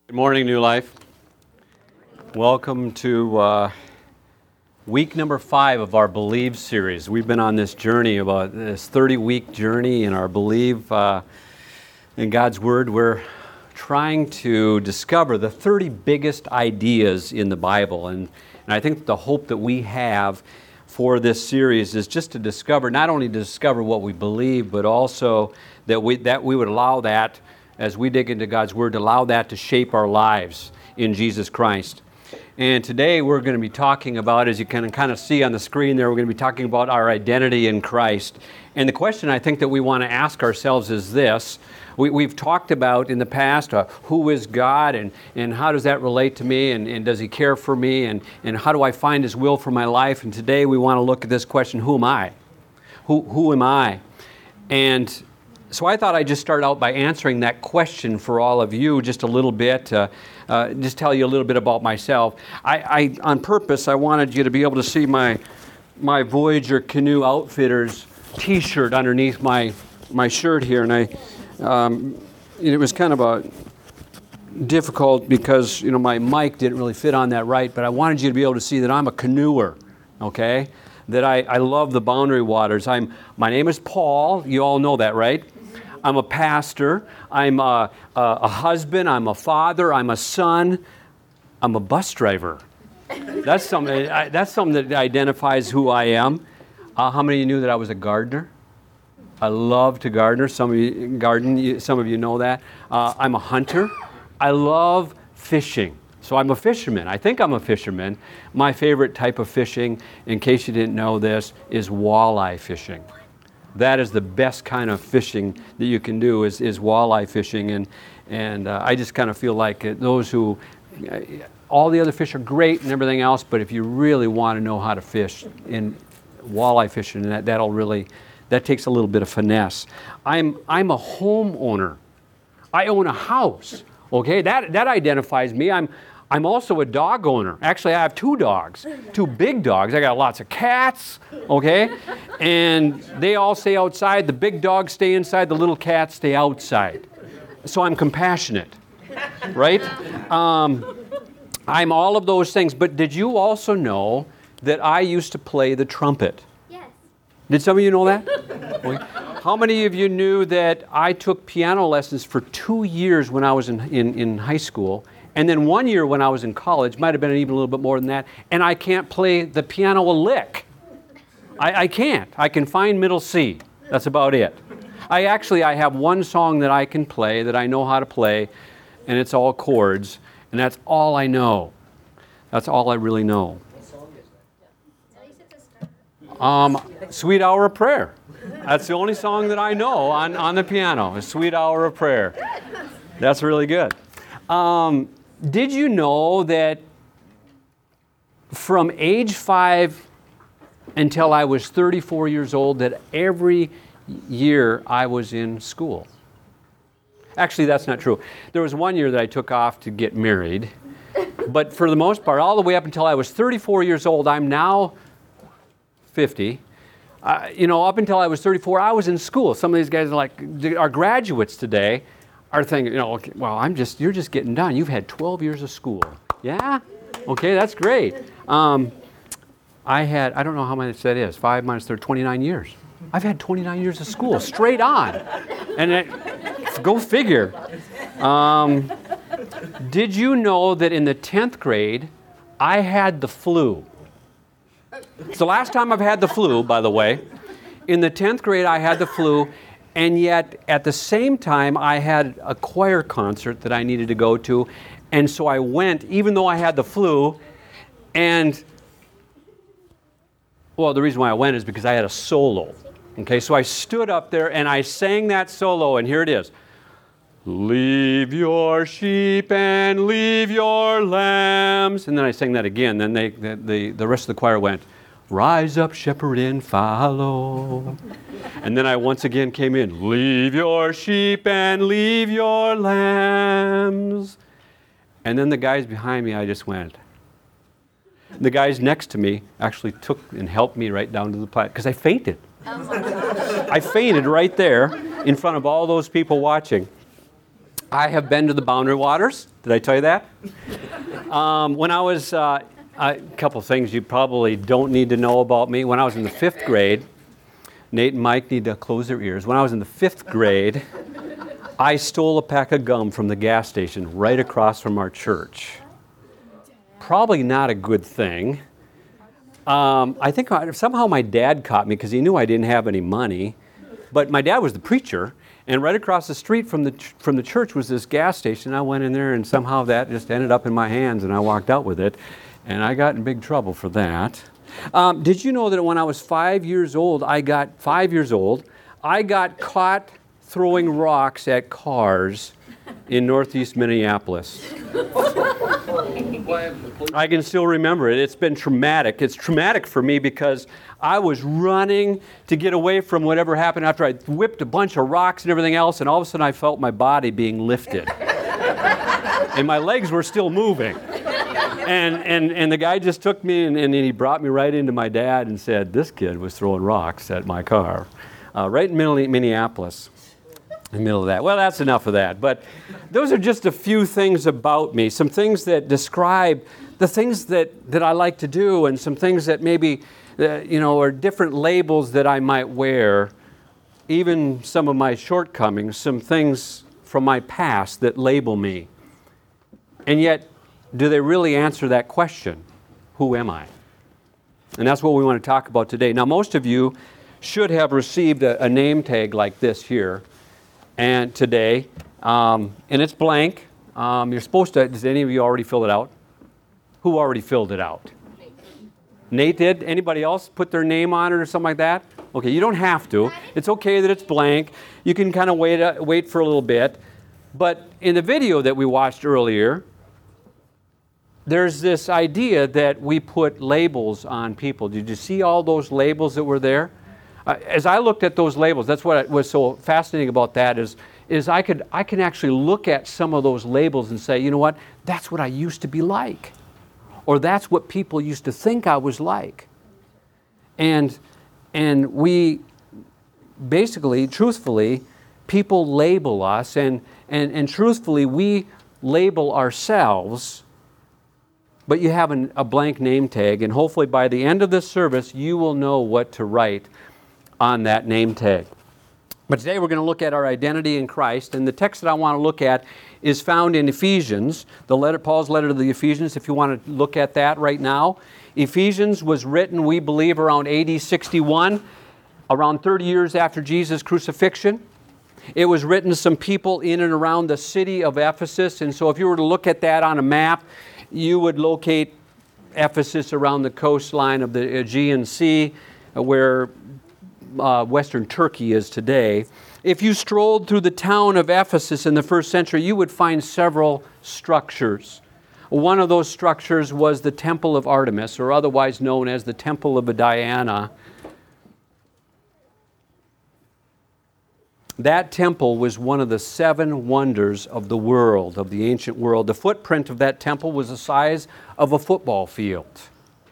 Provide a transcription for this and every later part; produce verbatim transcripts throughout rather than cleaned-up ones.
Good morning, New Life. Welcome to uh, week number five of our Believe series. We've been on this journey, about this thirty-week journey in our Believe uh, in God's Word. We're trying to discover the thirty biggest ideas in the Bible. And, and I think the hope that we have for this series is just to discover, not only to discover what we believe, but also that we, that we would allow that, as we dig into God's Word, to allow that to shape our lives in Jesus Christ. And today we're going to be talking about, as you can kind of see on the screen there, we're going to be talking about our identity in Christ. And the question I think that we want to ask ourselves is this. We, we've talked about in the past, uh, who is God, and, and how does that relate to me, and, and does He care for me, and, and how do I find His will for my life? And today we want to look at this question, who am I? Who, who am I? And so I thought I'd just start out by answering that question for all of you just a little bit, uh, uh, just tell you a little bit about myself. I, I, on purpose, I wanted you to be able to see my my Voyager Canoe Outfitters T-shirt underneath my my shirt here, and I um, it was kind of a difficult because you know my mic didn't really fit on that right, but I wanted you to be able to see that I'm a canoeer, okay? That I, I love the boundary waters. I'm my name is Paul. You all know that, right? I'm a pastor, I'm a, a, a husband, I'm a father, I'm a son, I'm a bus driver. That's something, I, that's something that identifies who I am. Uh, how many of you knew that I was a gardener? I love to garden. Some of you garden, some of you know that. Uh, I'm a hunter. I love fishing. So I'm a fisherman. I think I'm a fisherman. My favorite type of fishing, in case you didn't know this, is walleye fishing. That is the best kind of fishing that you can do is, is walleye fishing. And, and uh, I just kind of feel like those who, uh, all the other fish are great and everything else, but if you really want to know how to fish in walleye fishing, that, that'll really, that takes a little bit of finesse. I'm, I'm a homeowner. I own a house, okay? That, that identifies me. I'm, I'm also a dog owner. Actually, I have two dogs, two big dogs. I got lots of cats, okay? And they all stay outside. The big dogs stay inside. The little cats stay outside. So I'm compassionate, right? Um, I'm all of those things. But did you also know that I used to play the trumpet? Yes. Did some of you know that? Okay. How many of you knew that I took piano lessons for two years when I was in, in, in high school? And then one year when I was in college, might have been even a little bit more than that, and I can't play the piano a lick. I, I can't. I can find middle C. That's about it. I actually, I have one song that I can play, that I know how to play, and it's all chords, and that's all I know. That's all I really know. Um, Sweet Hour of Prayer. That's the only song that I know on, on the piano, is Sweet Hour of Prayer. That's really good. Um, Did you know that from age five until I was thirty-four years old, that every year I was in school? Actually, that's not true. There was one year that I took off to get married, but for the most part, all the way up until I was thirty-four years old, I'm now fifty. Uh, you know, up until I was thirty-four, I was in school. Some of these guys are like, are graduates today. Are thinking, you know, okay, well, I'm just, you're just getting done. You've had twelve years of school. Yeah? Okay, that's great. Um, I had, I don't know how much that is, five minus thirty, twenty-nine years. I've had twenty-nine years of school, straight on. And it, go figure. Um, did you know that in the tenth grade, I had the flu? It's the last time I've had the flu, by the way. In the tenth grade, I had the flu. And yet, at the same time, I had a choir concert that I needed to go to. And so I went, even though I had the flu. And, well, the reason why I went is because I had a solo. Okay, so I stood up there and I sang that solo, and here it is. Leave your sheep and leave your lambs. And then I sang that again. Then they, the, the, the rest of the choir went, rise up, shepherd, and follow. And then I once again came in, leave your sheep and leave your lambs. And then the guys behind me, I just went. The guys next to me actually took and helped me right down to the platform, because I fainted. I fainted right there in front of all those people watching. I have been to the Boundary Waters. Did I tell you that? Um, when I was, uh, a couple things you probably don't need to know about me. When I was in the fifth grade, Nate and Mike need to close their ears. When I was in the fifth grade, I stole a pack of gum from the gas station right across from our church. Probably not a good thing. Um, I think I, somehow my dad caught me because he knew I didn't have any money. But my dad was the preacher, and right across the street from the ch- from the church was this gas station. I went in there, and somehow that just ended up in my hands, and I walked out with it. And I got in big trouble for that. Um, did you know that when I was five years old, I got, five years old, I got caught throwing rocks at cars in northeast Minneapolis? I can still remember it. It's been traumatic. It's traumatic for me because I was running to get away from whatever happened after I whipped a bunch of rocks and everything else, and all of a sudden I felt my body being lifted. And my legs were still moving. And, and, and the guy just took me and, and he brought me right into my dad and said, this kid was throwing rocks at my car, uh, right in Minneapolis, in the middle of that. Well, that's enough of that. But those are just a few things about me, some things that describe the things that, that I like to do, and some things that maybe, uh, you know, are different labels that I might wear, even some of my shortcomings, some things from my past that label me. And yet, do they really answer that question? Who am I? And that's what we want to talk about today. Now, most of you should have received a, a name tag like this here, and today, um, and it's blank. Um, you're supposed to. Does any of you already fill it out? Who already filled it out? Nate. Nate did. Anybody else put their name on it or something like that? Okay, you don't have to. It's okay that it's blank. You can kind of wait uh, wait for a little bit. But in the video that we watched earlier, there's this idea that we put labels on people. Did you see all those labels that were there? Uh, as I looked at those labels, that's what was so fascinating about that is, is I could I can actually look at some of those labels and say, you know what, that's what I used to be like. Or that's what people used to think I was like. And, and we basically, truthfully, people label us, and, and, and truthfully, we label ourselves. But you have an, a blank name tag, and hopefully by the end of this service, you will know what to write on that name tag. But today we're going to look at our identity in Christ, and the text that I want to look at is found in Ephesians, the letter, Paul's letter to the Ephesians, if you want to look at that right now. Ephesians was written, we believe, around A D sixty-one, around thirty years after Jesus' crucifixion. It was written to some people in and around the city of Ephesus, and so if you were to look at that on a map, you would locate Ephesus around the coastline of the Aegean Sea, where uh, Western Turkey is today. If you strolled through the town of Ephesus in the first century, you would find several structures. One of those structures was the Temple of Artemis, or otherwise known as the Temple of Diana. That temple was one of the seven wonders of the world, of the ancient world. The footprint of that temple was the size of a football field.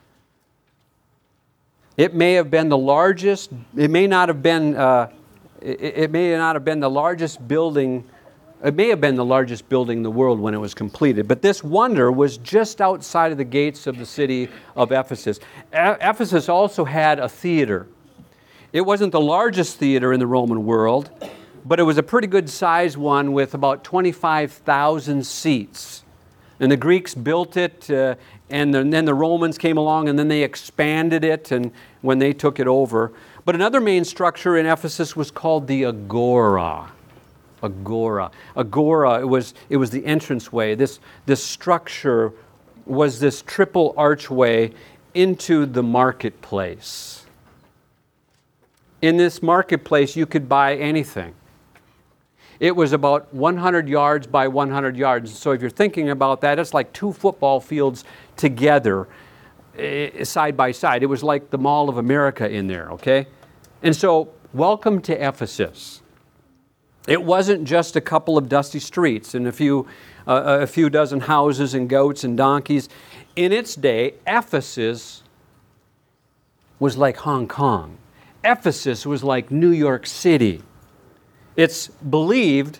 It may have been the largest, it may not have been, uh, it, it may not have been the largest building, it may have been the largest building in the world when it was completed. But this wonder was just outside of the gates of the city of Ephesus. E- Ephesus also had a theater. It wasn't the largest theater in the Roman world, but it was a pretty good sized one with about twenty-five thousand seats. And the Greeks built it, uh, and, the, and then the Romans came along, and then they expanded it and when they took it over. But another main structure in Ephesus was called the Agora. Agora. Agora, it was, it was the entranceway. This, this structure was this triple archway into the marketplace. In this marketplace, you could buy anything. It was about one hundred yards by one hundred yards. So if you're thinking about that, it's like two football fields together, uh, side by side. It was like the Mall of America in there, okay? And so, welcome to Ephesus. It wasn't just a couple of dusty streets and a few, uh, a few dozen houses and goats and donkeys. In its day, Ephesus was like Hong Kong. Ephesus was like New York City. It's believed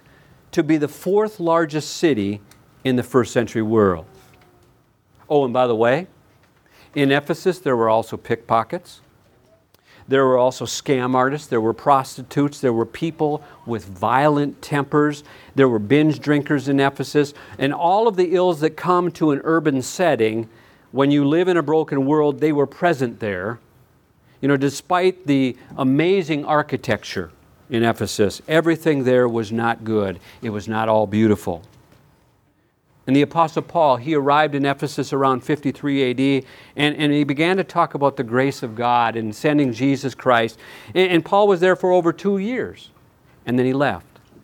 to be the fourth largest city in the first century world. Oh, and by the way, in Ephesus there were also pickpockets. There were also scam artists. There were prostitutes. There were people with violent tempers. There were binge drinkers in Ephesus. And all of the ills that come to an urban setting, when you live in a broken world, they were present there. You know, despite the amazing architecture in Ephesus, everything there was not good. It was not all beautiful. And the Apostle Paul, he arrived in Ephesus around fifty-three A D, and, and he began to talk about the grace of God and sending Jesus Christ. And, and Paul was there for over two years, and then he left.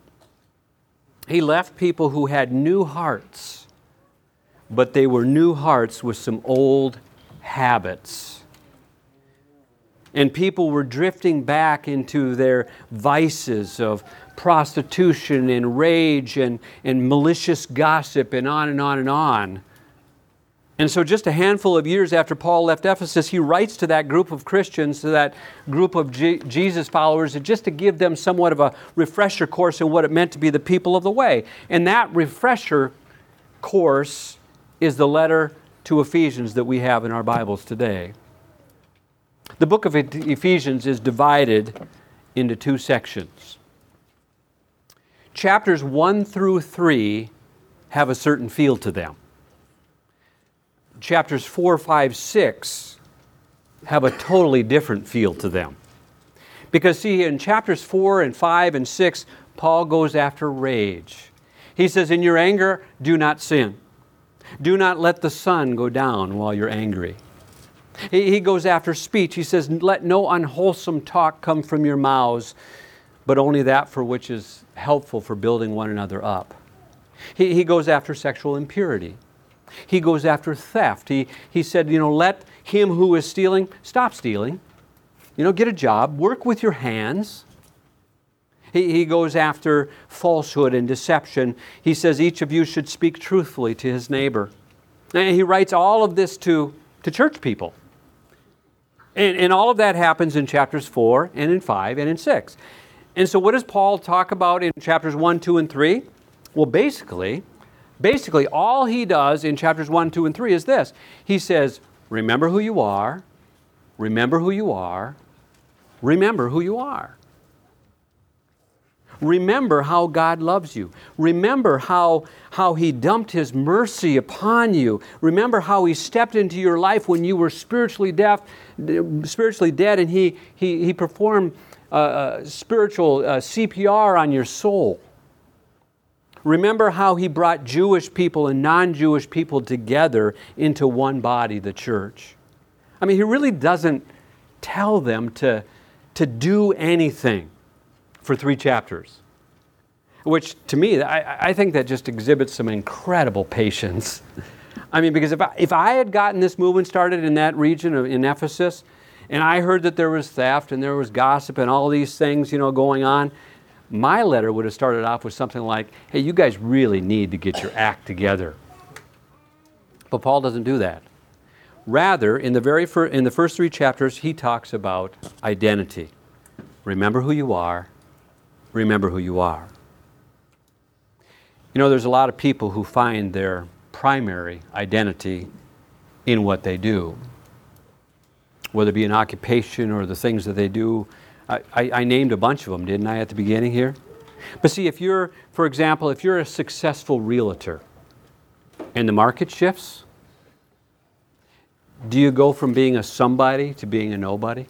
He left people who had new hearts, but they were new hearts with some old habits. And people were drifting back into their vices of prostitution and rage and, and malicious gossip and on and on and on. And so just a handful of years after Paul left Ephesus, he writes to that group of Christians, to that group of G- Jesus followers, just to give them somewhat of a refresher course in what it meant to be the people of the way. And that refresher course is the letter to Ephesians that we have in our Bibles today. The book of Ephesians is divided into two sections. Chapters one through three have a certain feel to them. Chapters four, five, six have a totally different feel to them. Because see, in chapters four and five and six, Paul goes after rage. He says, in your anger, do not sin. Do not let the sun go down while you're angry. He, he goes after speech. He says, let no unwholesome talk come from your mouths, but only that for which is helpful for building one another up. He, he goes after sexual impurity. He goes after theft. He, he said, you know, let him who is stealing, stop stealing. You know, get a job, work with your hands. He, he goes after falsehood and deception. He says each of you should speak truthfully to his neighbor. And he writes all of this to, to church people. And, and all of that happens in chapters four and in five and in six. And so what does Paul talk about in chapters one, two, and three? Well, basically, basically all he does in chapters one, two, and three is this. He says, remember who you are, remember who you are, remember who you are. Remember how God loves you. Remember how, how He dumped His mercy upon you. Remember how He stepped into your life when you were spiritually deaf, spiritually dead, and He, he, he performed uh, uh, spiritual uh, C P R on your soul. Remember how He brought Jewish people and non-Jewish people together into one body, the church. I mean, He really doesn't tell them to, to do anything for three chapters, which to me, I, I think that just exhibits some incredible patience. I mean, because if I, if I had gotten this movement started in that region of, in Ephesus, and I heard that there was theft and there was gossip and all these things, you know, going on, my letter would have started off with something like, hey, you guys really need to get your act together. But Paul doesn't do that. Rather, in the very fir- in the first three chapters, he talks about identity. Remember who you are. Remember who you are. You know, there's a lot of people who find their primary identity in what they do, whether it be an occupation or the things that they do. I, I, I named a bunch of them, didn't I, at the beginning here? But see, if you're, for example, if you're a successful realtor and the market shifts, do you go from being a somebody to being a nobody?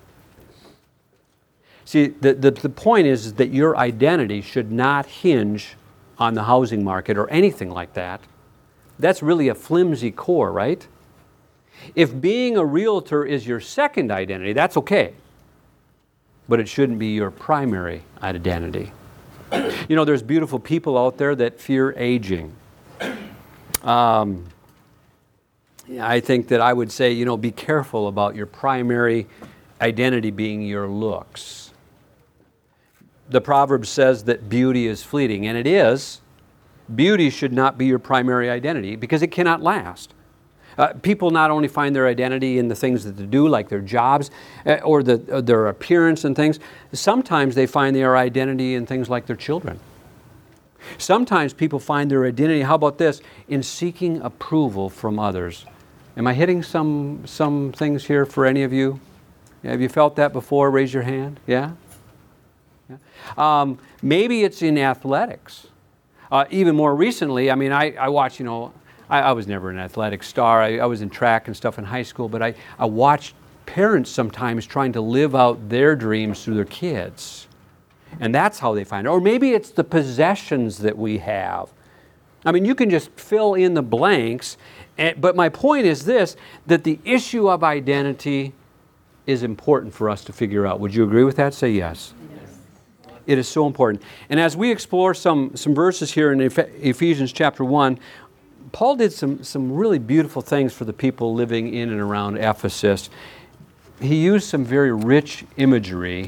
See, the, the, the point is, is that your identity should not hinge on the housing market or anything like that. That's really a flimsy core, right? If being a realtor is your second identity, that's okay. But it shouldn't be your primary identity. You know, there's beautiful people out there that fear aging. Um, I think that I would say, you know, be careful about your primary identity being your looks. The proverb says that beauty is fleeting, and it is. Beauty should not be your primary identity because it cannot last. Uh, people not only find their identity in the things that they do, like their jobs uh, or the, uh, their appearance and things, sometimes they find their identity in things like their children. Sometimes people find their identity, how about this, in seeking approval from others. Am I hitting some, some things here for any of you? Have you felt that before? Raise your hand. Yeah? yeah. Um, maybe it's in athletics. Uh, even more recently, I mean, I, I watch, you know, I, I was never an athletic star. I, I was in track and stuff in high school, but I, I watched parents sometimes trying to live out their dreams through their kids. And that's how they find it. Or maybe it's the possessions that we have. I mean, you can just fill in the blanks. And, but my point is this, that the issue of identity is important for us to figure out. Would you agree with that? Say yes. Yes. It is so important. And as we explore some, some verses here in Ephesians chapter one, Paul did some, some really beautiful things for the people living in and around Ephesus. He used some very rich imagery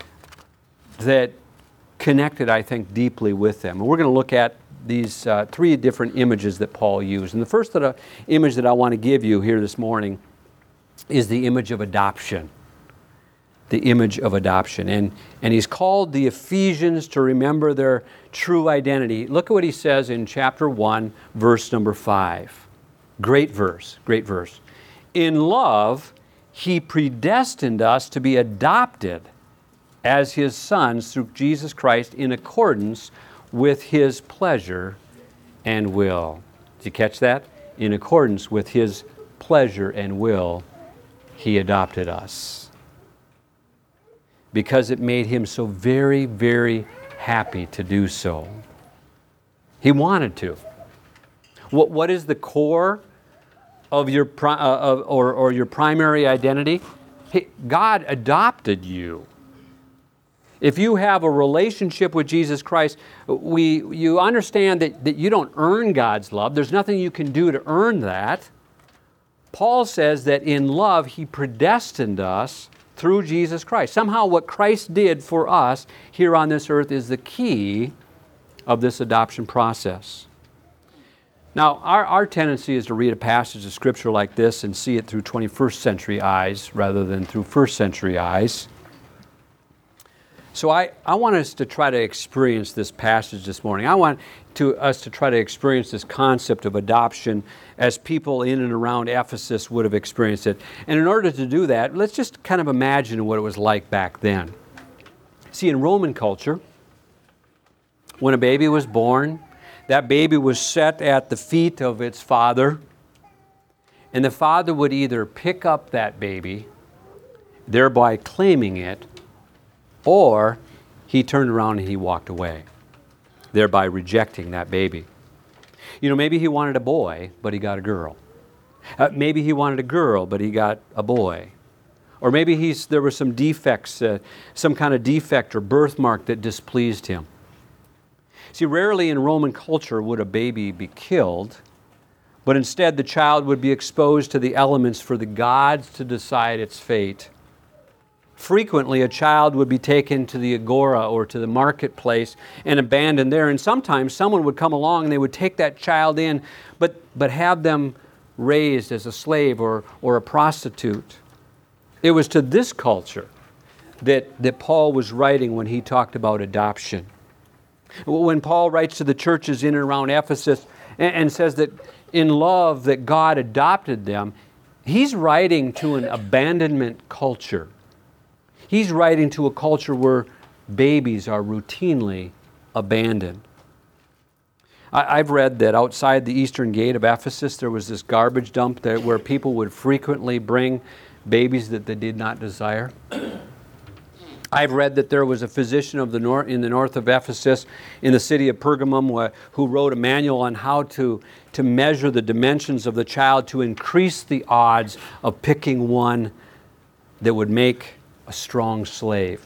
that connected, I think, deeply with them. And we're going to look at these uh, three different images that Paul used. And the first that, uh, image that I want to give you here this morning is the image of adoption. The image of adoption. And, and he's called the Ephesians to remember their true identity. Look at what he says in chapter one, verse number five. Great verse, great verse. In love, he predestined us to be adopted as his sons through Jesus Christ in accordance with his pleasure and will. Did you catch that? In accordance with his pleasure and will, he adopted us. Because it made him so very, very happy to do so. He wanted to. What, what is the core of your, uh, of, or, or your primary identity? He, God adopted you. If you have a relationship with Jesus Christ, we, you understand that, that you don't earn God's love. There's nothing you can do to earn that. Paul says that in love, he predestined us through Jesus Christ. Somehow what Christ did for us here on this earth is the key of this adoption process. Now, our, our tendency is to read a passage of Scripture like this and see it through twenty-first century eyes rather than through first century eyes. So I, I want us to try to experience this passage this morning. I want to, us to try to experience this concept of adoption as people in and around Ephesus would have experienced it. And in order to do that, let's just kind of imagine what it was like back then. See, in Roman culture, when a baby was born, that baby was set at the feet of its father, and the father would either pick up that baby, thereby claiming it, or he turned around and he walked away, thereby rejecting that baby. You know, maybe he wanted a boy, but he got a girl. Uh, maybe he wanted a girl, but he got a boy. Or maybe he's, there were some defects, uh, some kind of defect or birthmark that displeased him. See, rarely in Roman culture would a baby be killed, but instead the child would be exposed to the elements for the gods to decide its fate. Frequently, a child would be taken to the agora or to the marketplace and abandoned there. And sometimes someone would come along and they would take that child in, but, but have them raised as a slave or, or a prostitute. It was to this culture that, that Paul was writing when he talked about adoption. When Paul writes to the churches in and around Ephesus and, and says that in love that God adopted them, he's writing to an abandonment culture. He's writing to a culture where babies are routinely abandoned. I, I've read that outside the eastern gate of Ephesus, there was this garbage dump there where people would frequently bring babies that they did not desire. I've read that there was a physician of the north, in the north of Ephesus, in the city of Pergamum, who wrote a manual on how to, to measure the dimensions of the child to increase the odds of picking one that would make a strong slave.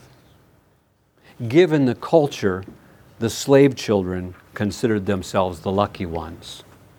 Given the culture, the slave children considered themselves the lucky ones.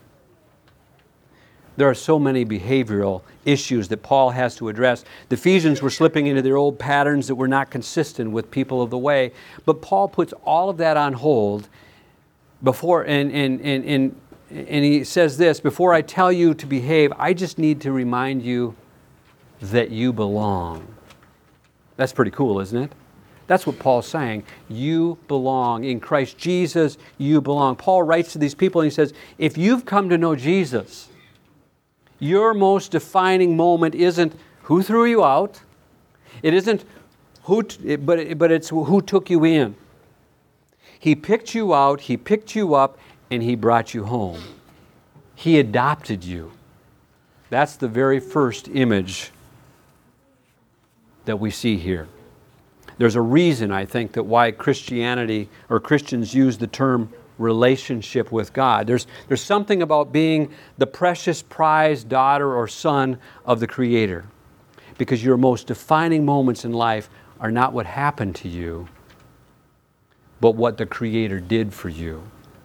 There are so many behavioral issues that Paul has to address. The Ephesians were slipping into their old patterns that were not consistent with people of the way, but Paul puts all of that on hold before, and, and, and, and, and he says this, before I tell you to behave, I just need to remind you that you belong. That's pretty cool, isn't it? That's what Paul's saying. You belong. In Christ Jesus, you belong. Paul writes to these people and he says, if you've come to know Jesus, your most defining moment isn't who threw you out. It isn't who, t- but, but it's who took you in. He picked you out, He picked you up, and He brought you home. He adopted you. That's the very first image that we see here. There's a reason, I think, that why Christianity or Christians use the term relationship with God. There's, there's something about being the precious prized daughter or son of the Creator. Because your most defining moments in life are not what happened to you, but what the Creator did for you.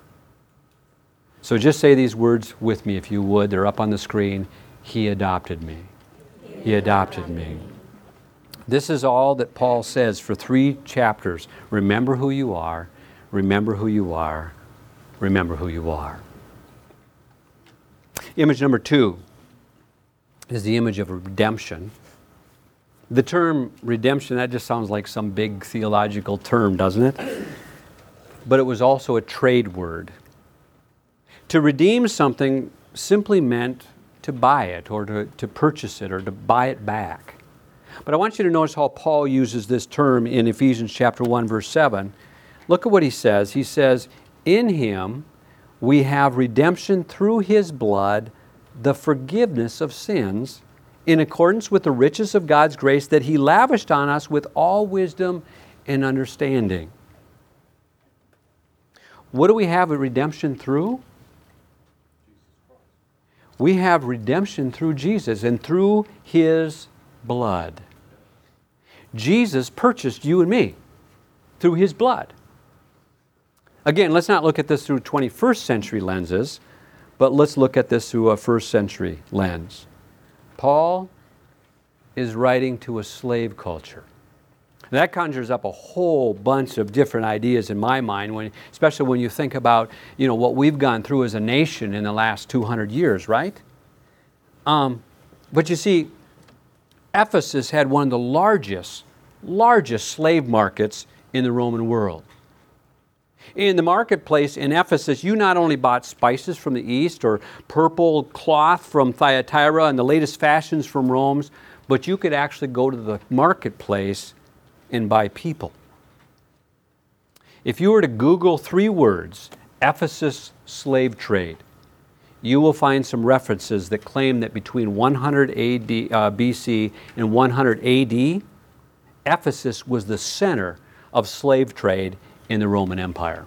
So just say these words with me if you would. They're up on the screen. He adopted me. He adopted me. This is all that Paul says for three chapters. Remember who you are. Remember who you are. Remember who you are. Image number two is the image of redemption. The term redemption, that just sounds like some big theological term, doesn't it? But it was also a trade word. To redeem something simply meant to buy it or to, to purchase it or to buy it back. But I want you to notice how Paul uses this term in Ephesians chapter one, verse seven. Look at what he says. He says, in Him we have redemption through His blood, the forgiveness of sins, in accordance with the riches of God's grace that He lavished on us with all wisdom and understanding. What do we have a redemption through? We have redemption through Jesus and through His blood. Jesus purchased you and me through His blood. Again, let's not look at this through twenty-first century lenses, but let's look at this through a first century lens. Paul is writing to a slave culture. That conjures up a whole bunch of different ideas in my mind, when, especially when you think about, you know, what we've gone through as a nation in the last two hundred years, right? Um, but you see, Ephesus had one of the largest, largest slave markets in the Roman world. In the marketplace in Ephesus, you not only bought spices from the east or purple cloth from Thyatira and the latest fashions from Rome, but you could actually go to the marketplace and buy people. If you were to Google three words, Ephesus slave trade, you will find some references that claim that between one hundred A D, uh, B C and one hundred A D, Ephesus was the center of slave trade in the Roman Empire.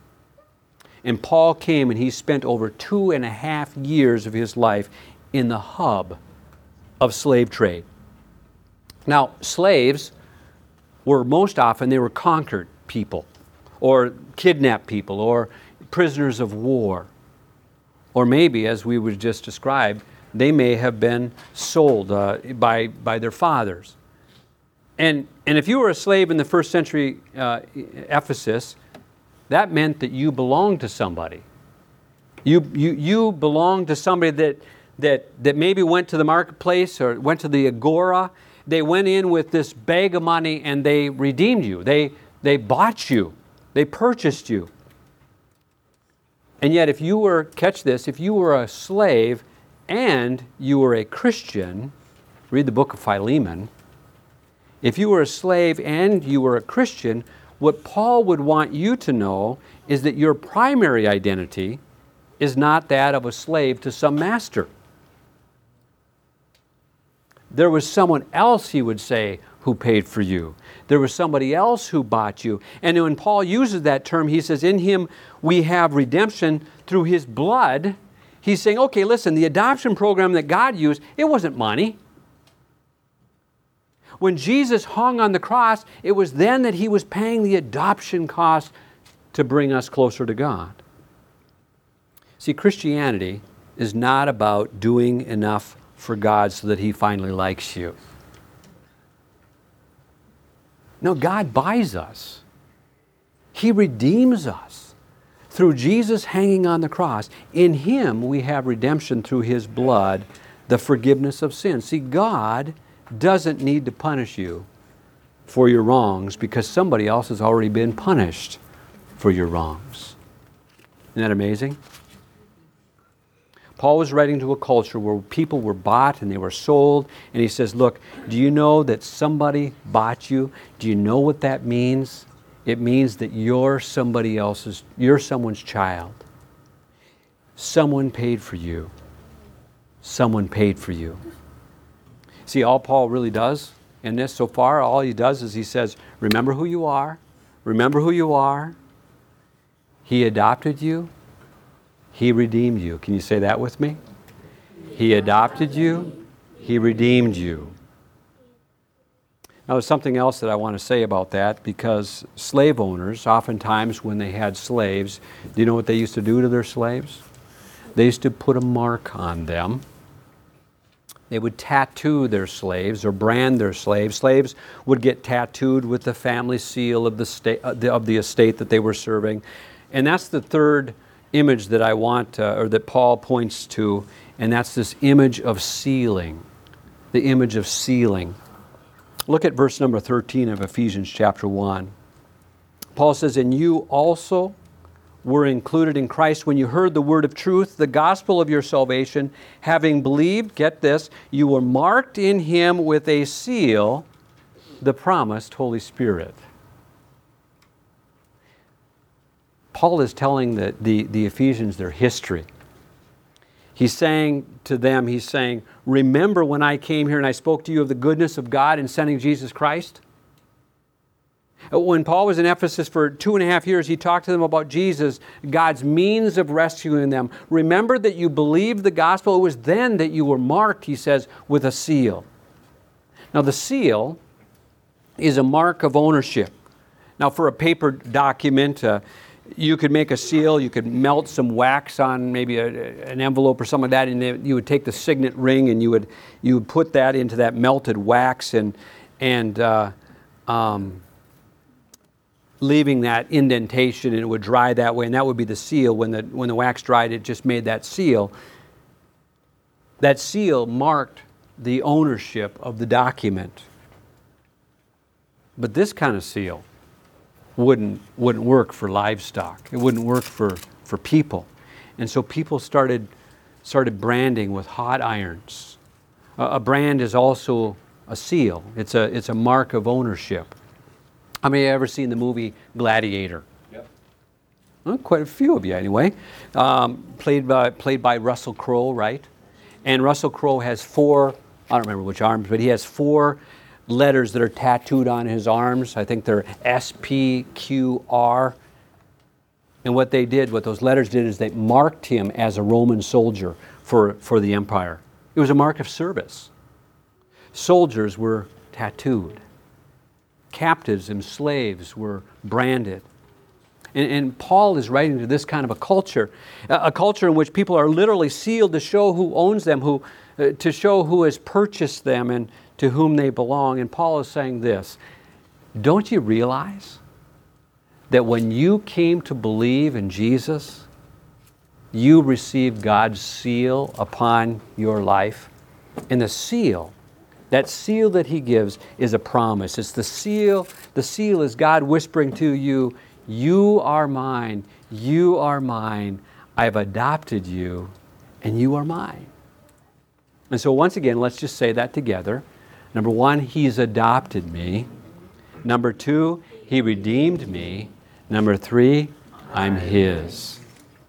And Paul came and he spent over two and a half years of his life in the hub of slave trade. Now, slaves were most often, they were conquered people, or kidnapped people, or prisoners of war. Or maybe, as we would just describe, they may have been sold uh, by, by their fathers. And, and if you were a slave in the first century uh, Ephesus, that meant that you belonged to somebody. You, you, you belonged to somebody that, that, that maybe went to the marketplace or went to the agora. They went in with this bag of money and they redeemed you. They, they bought you. They purchased you. And yet if you were, catch this, if you were a slave and you were a Christian, read the book of Philemon, if you were a slave and you were a Christian, what Paul would want you to know is that your primary identity is not that of a slave to some master. There was someone else, he would say, who paid for you. There was somebody else who bought you. And when Paul uses that term, he says, in Him we have redemption through His blood. He's saying, okay, listen, the adoption program that God used, it wasn't money. When Jesus hung on the cross, it was then that He was paying the adoption cost to bring us closer to God. See, Christianity is not about doing enough for God so that He finally likes you. No, God buys us. He redeems us through Jesus hanging on the cross. In Him we have redemption through His blood, the forgiveness of sin. See, God doesn't need to punish you for your wrongs because somebody else has already been punished for your wrongs. Isn't that amazing? Paul was writing to a culture where people were bought and they were sold, and he says, look, do you know that somebody bought you? Do you know what that means? It means that you're somebody else's, you're someone's child. Someone paid for you. Someone paid for you. See, all Paul really does in this so far, all he does is he says, remember who you are. Remember who you are. He adopted you. He redeemed you. Can you say that with me? He adopted you. He redeemed you. Now, there's something else that I want to say about that, because slave owners, oftentimes when they had slaves, do you know what they used to do to their slaves? They used to put a mark on them. They would tattoo their slaves or brand their slaves. Slaves would get tattooed with the family seal of the, sta- of the estate that they were serving. And that's the third image that I want, uh, or that Paul points to, and that's this image of sealing. The image of sealing. Look at verse number thirteen of Ephesians chapter one. Paul says, and you also were included in Christ when you heard the word of truth, the gospel of your salvation. Having believed, get this, you were marked in him with a seal, the promised Holy Spirit. Paul is telling the, the, the Ephesians their history. He's saying to them, he's saying, remember when I came here and I spoke to you of the goodness of God in sending Jesus Christ? When Paul was in Ephesus for two and a half years, he talked to them about Jesus, God's means of rescuing them. Remember that you believed the gospel. It was then that you were marked, he says, with a seal. Now the seal is a mark of ownership. Now for a paper document, uh, you could make a seal, you could melt some wax on maybe a, an envelope or something like that, and then you would take the signet ring and you would you would put that into that melted wax and and uh, um, leaving that indentation, and it would dry that way, and that would be the seal. When the when the wax dried, it just made that seal. That seal marked the ownership of the document. But this kind of seal wouldn't wouldn't work for livestock. It wouldn't work for, for people. And so people started started branding with hot irons. A, a brand is also a seal. It's a it's a mark of ownership. How many of you ever seen the movie Gladiator? Yep. Well, quite a few of you anyway. Um, played by played by Russell Crowe, right? And Russell Crowe has four, I don't remember which arms, but he has four letters that are tattooed on his arms. I think they're S P Q R. And what they did, what those letters did, is they marked him as a Roman soldier for, for the empire. It was a mark of service. Soldiers were tattooed. Captives and slaves were branded. And, and Paul is writing to this kind of a culture, a, a culture in which people are literally sealed to show who owns them, who uh, to show who has purchased them and to whom they belong. And Paul is saying this, don't you realize that when you came to believe in Jesus, you received God's seal upon your life? And the seal, that seal that he gives, is a promise. It's the seal, the seal is God whispering to you, you are mine, you are mine, I've adopted you, and you are mine. And so once again, let's just say that together. Number one, he's adopted me. Number two, he redeemed me. Number three, I'm his.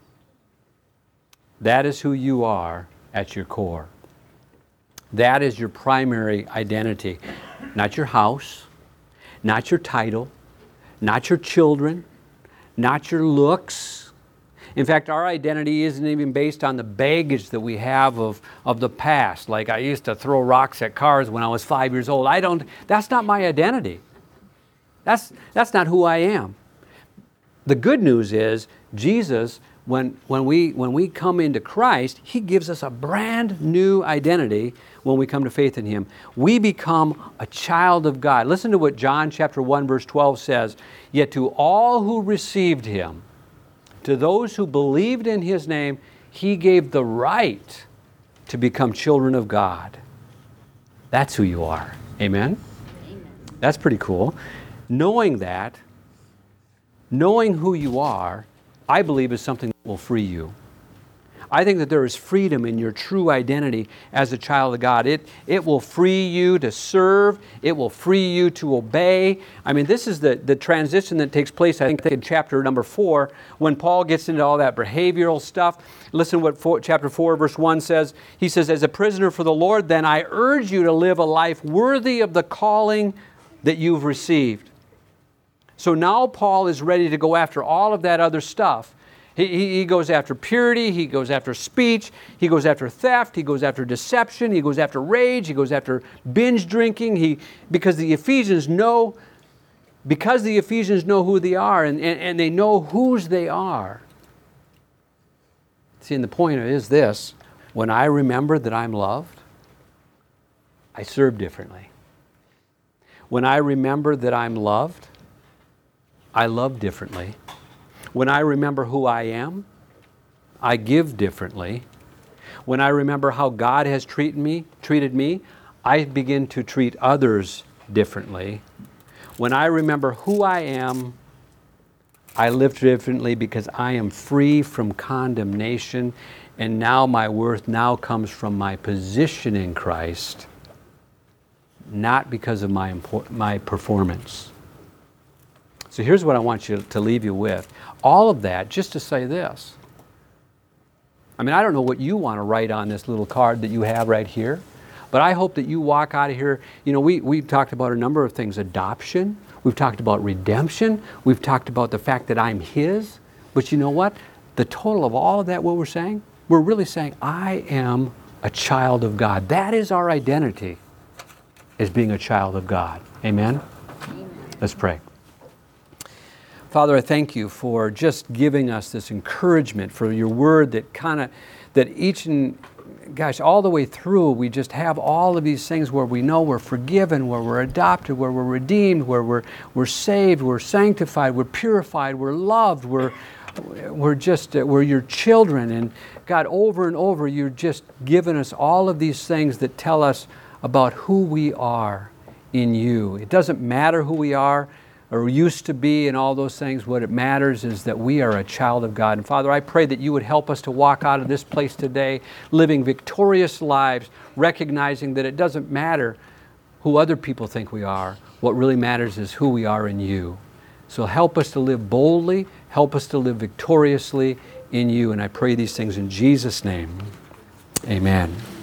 That is who you are at your core. That is your primary identity. Not your house, not your title, not your children, not your looks. In fact, our identity isn't even based on the baggage that we have of, of the past. Like I used to throw rocks at cars when I was five years old. I don't, that's not my identity. That's, that's not who I am. The good news is Jesus, when, when, we, when we come into Christ, he gives us a brand new identity when we come to faith in him. We become a child of God. Listen to what John chapter one verse twelve says. Yet to all who received him, to those who believed in his name, he gave the right to become children of God. That's who you are. Amen? Amen. That's pretty cool. Knowing that, knowing who you are, I believe is something that will free you. I think that there is freedom in your true identity as a child of God. It, it will free you to serve. It will free you to obey. I mean, this is the, the transition that takes place, I think, in chapter number four, when Paul gets into all that behavioral stuff. Listen to what four, chapter four, verse one says. He says, as a prisoner for the Lord, then I urge you to live a life worthy of the calling that you've received. So now Paul is ready to go after all of that other stuff. He, he goes after purity, he goes after speech, he goes after theft, he goes after deception, he goes after rage, he goes after binge drinking. He, because the Ephesians know, because the Ephesians know who they are, and, and, and they know whose they are. See, and the point is this: when I remember that I'm loved, I serve differently. When I remember that I'm loved, I love differently. When I remember who I am, I give differently. When I remember how God has treated me, treated me, I begin to treat others differently. When I remember who I am, I live differently because I am free from condemnation, and now my worth now comes from my position in Christ, not because of my, my performance. So here's what I want you to leave you with. All of that just to say this. I mean, I don't know what you want to write on this little card that you have right here, but I hope that you walk out of here. You know, we, we've talked about a number of things. Adoption. We've talked about redemption. We've talked about the fact that I'm His. But you know what? The total of all of that, what we're saying, we're really saying, I am a child of God. That is our identity, as being a child of God. Amen? Amen. Let's pray. Father, I thank you for just giving us this encouragement, for your word that kind of, that each and, gosh, all the way through, we just have all of these things where we know we're forgiven, where we're adopted, where we're redeemed, where we're, we're saved, we're sanctified, we're purified, we're loved, we're, we're just, uh, we're your children. And God, over and over, you're just given us all of these things that tell us about who we are in you. It doesn't matter who we are or used to be and all those things. What it matters is that we are a child of God. And Father, I pray that you would help us to walk out of this place today living victorious lives, recognizing that it doesn't matter who other people think we are. What really matters is who we are in you. So help us to live boldly, help us to live victoriously in you. And I pray these things in Jesus' name. Amen.